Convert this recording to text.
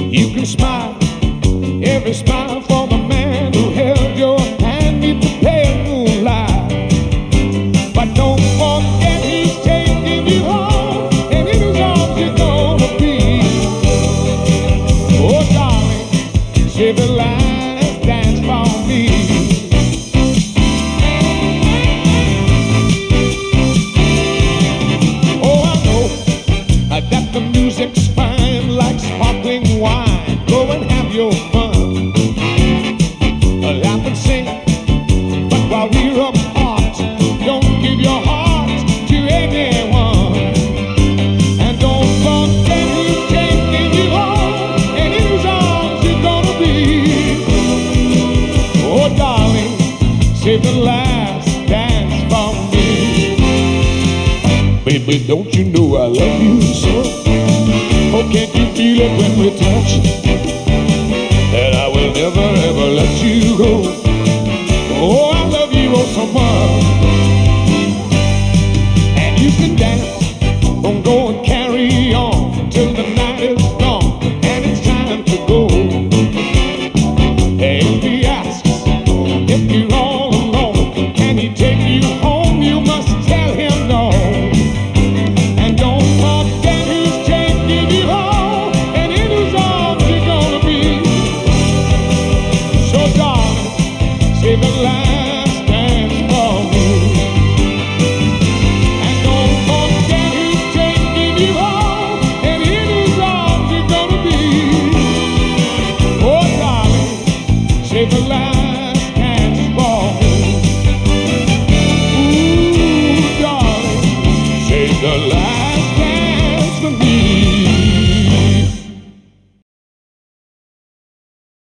You can smile, every smile for the man who held your hand neath the pale moonlight. But don't forget he's taking you home, and in his arms you're gonna be. Oh, darling, save the last dance for me. Oh, I know that the music's fine like sparkling wine. Go and have your fun, laugh and sing. But while we're apart, don't give your heart to anyone. And don't forget who's taking you home, and in whose arms you're gonna be. Oh, darling, save the last dance for me. Baby, don't you know I love you so? Oh, can't you feel it when we touch? That I will never ever let you go.